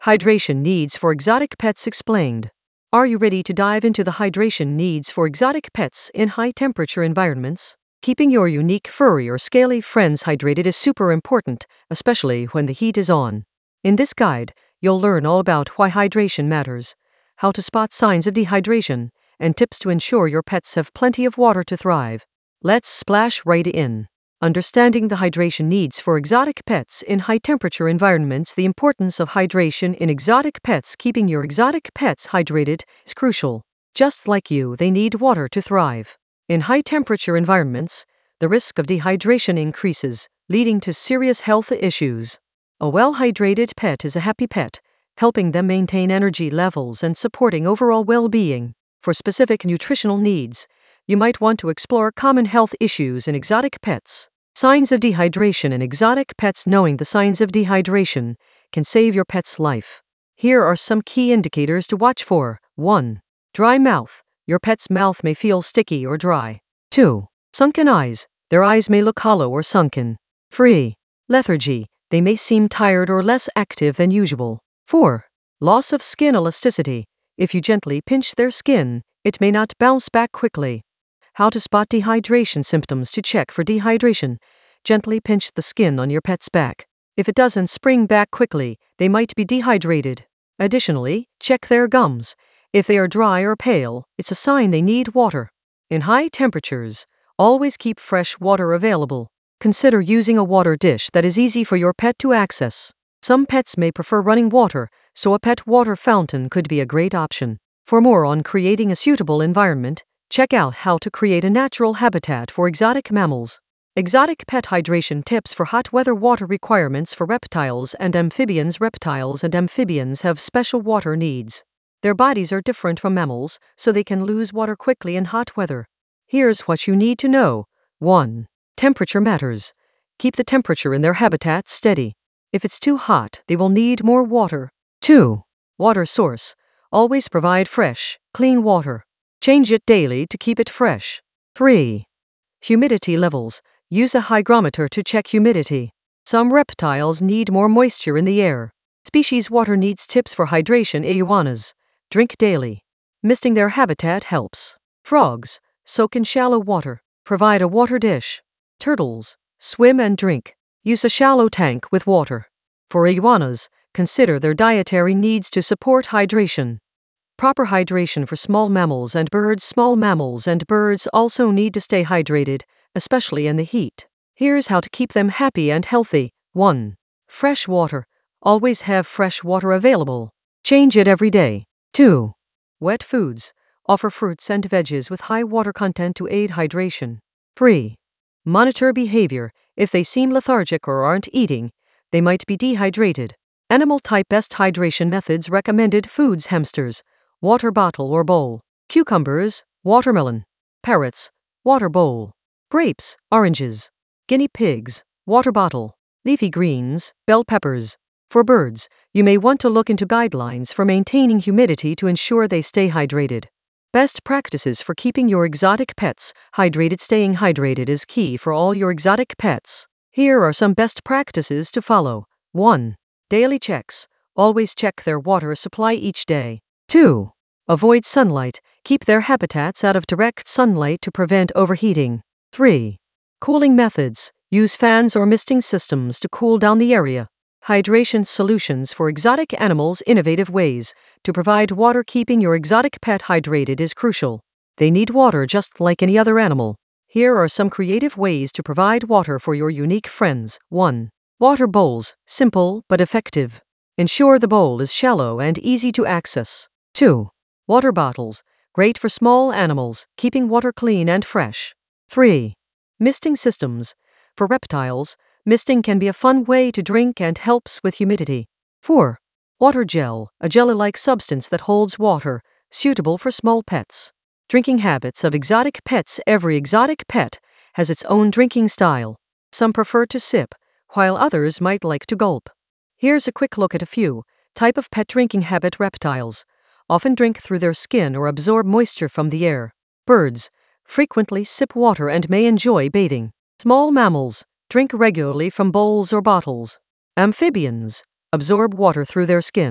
Hydration needs for exotic pets explained. Are you ready to dive into the hydration needs for exotic pets in high-temperature environments? Keeping your unique furry or scaly friends hydrated is super important, especially when the heat is on. In this guide, you'll learn all about why hydration matters, how to spot signs of dehydration, and tips to ensure your pets have plenty of water to thrive. Let's splash right in. Understanding the hydration needs for exotic pets in high-temperature environments. The importance of hydration in exotic pets. Keeping your exotic pets hydrated is crucial. Just like you, they need water to thrive. In high-temperature environments, the risk of dehydration increases, leading to serious health issues. A well-hydrated pet is a happy pet, helping them maintain energy levels and supporting overall well-being. For specific nutritional needs, you might want to explore common health issues in exotic pets. Signs of dehydration in exotic pets. Knowing the signs of dehydration can save your pet's life. Here are some key indicators to watch for. 1. Dry mouth. Your pet's mouth may feel sticky or dry. 2. Sunken eyes. Their eyes may look hollow or sunken. 3. Lethargy. They may seem tired or less active than usual. 4. Loss of skin elasticity. If you gently pinch their skin, it may not bounce back quickly. How to spot dehydration symptoms. To check for dehydration, gently pinch the skin on your pet's back. If it doesn't spring back quickly, they might be dehydrated. Additionally, check their gums. If they are dry or pale, it's a sign they need water. In high temperatures, always keep fresh water available. Consider using a water dish that is easy for your pet to access. Some pets may prefer running water, so a pet water fountain could be a great option. For more on creating a suitable environment, check out how to create a natural habitat for exotic mammals. Exotic pet hydration tips for hot weather. Water requirements for reptiles and amphibians. Reptiles and amphibians have special water needs. Their bodies are different from mammals, so they can lose water quickly in hot weather. Here's what you need to know. 1. Temperature matters. Keep the temperature in their habitat steady. If it's too hot, they will need more water. 2. Water source. Always provide fresh, clean water. Change it daily to keep it fresh. 3. Humidity levels. Use a hygrometer to check humidity. Some reptiles need more moisture in the air. Species water needs. Tips for hydration. Iguanas. Drink daily. Misting their habitat helps. Frogs. Soak in shallow water. Provide a water dish. Turtles. Swim and drink. Use a shallow tank with water. For iguanas, consider their dietary needs to support hydration. Proper hydration for small mammals and birds. Small mammals and birds also need to stay hydrated, especially in the heat. Here's how to keep them happy and healthy. 1. Fresh water. Always have fresh water available. Change it every day. 2. Wet foods. Offer fruits and veggies with high water content to aid hydration. 3. Monitor behavior. If they seem lethargic or aren't eating, they might be dehydrated. Animal type. Best hydration methods recommended. Foods. Hamsters. Water bottle or bowl. Cucumbers. Watermelon. Parrots. Water bowl. Grapes. Oranges. Guinea pigs. Water bottle. Leafy greens. Bell peppers. For birds, you may want to look into guidelines for maintaining humidity to ensure they stay hydrated. Best practices for keeping your exotic pets hydrated. Staying hydrated is key for all your exotic pets. Here are some best practices to follow. 1. Daily checks. Always check their water supply each day. 2. Avoid sunlight. Keep their habitats out of direct sunlight to prevent overheating. 3. Cooling methods. Use fans or misting systems to cool down the area. Hydration solutions for exotic animals. Innovative ways to provide water. Keeping your exotic pet hydrated is crucial. They need water just like any other animal. Here are some creative ways to provide water for your unique friends. 1. Water bowls. Simple but effective. Ensure the bowl is shallow and easy to access. 2. Water bottles. Great for small animals, keeping water clean and fresh. 3. Misting systems. For reptiles, misting can be a fun way to drink and helps with humidity. 4. Water gel. A jelly-like substance that holds water, suitable for small pets. Drinking habits of exotic pets. Every exotic pet has its own drinking style. Some prefer to sip, while others might like to gulp. Here's a quick look at a few. Type of pet drinking habit. Reptiles often drink through their skin or absorb moisture from the air. Birds frequently sip water and may enjoy bathing. Small mammals drink regularly from bowls or bottles. Amphibians absorb water through their skin.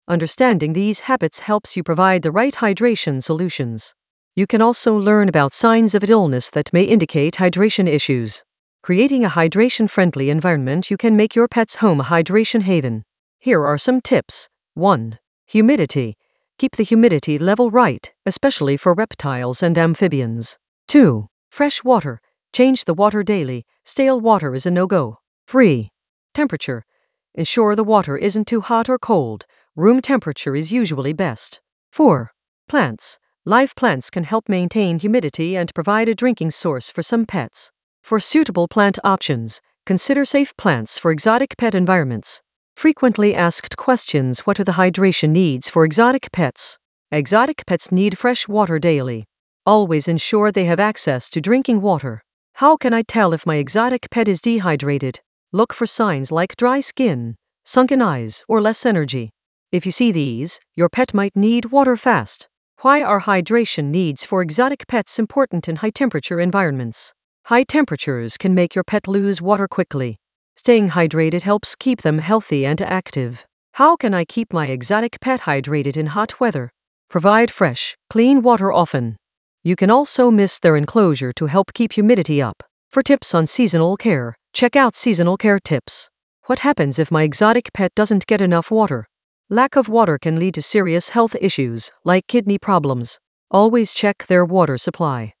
Understanding these habits helps you provide the right hydration solutions. You can also learn about signs of illness that may indicate hydration issues. Creating a hydration-friendly environment, you can make your pet's home a hydration haven. Here are some tips. 1. Humidity. Keep the humidity level right, especially for reptiles and amphibians. 2. Fresh water. Change the water daily. Stale water is a no-go. 3. Temperature. Ensure the water isn't too hot or cold. Room temperature is usually best. 4. Plants. Live plants can help maintain humidity and provide a drinking source for some pets. For suitable plant options, consider safe plants for exotic pet environments. Frequently asked questions: what are the hydration needs for exotic pets? Exotic pets need fresh water daily. Always ensure they have access to drinking water. How can I tell if my exotic pet is dehydrated? Look for signs like dry skin, sunken eyes, or less energy. If you see these, your pet might need water fast. Why are hydration needs for exotic pets important in high-temperature environments? High temperatures can make your pet lose water quickly. Staying hydrated helps keep them healthy and active. How can I keep my exotic pet hydrated in hot weather? Provide fresh, clean water often. You can also mist their enclosure to help keep humidity up. For tips on seasonal care, check out seasonal care tips. What happens if my exotic pet doesn't get enough water? Lack of water can lead to serious health issues, like kidney problems. Always check their water supply.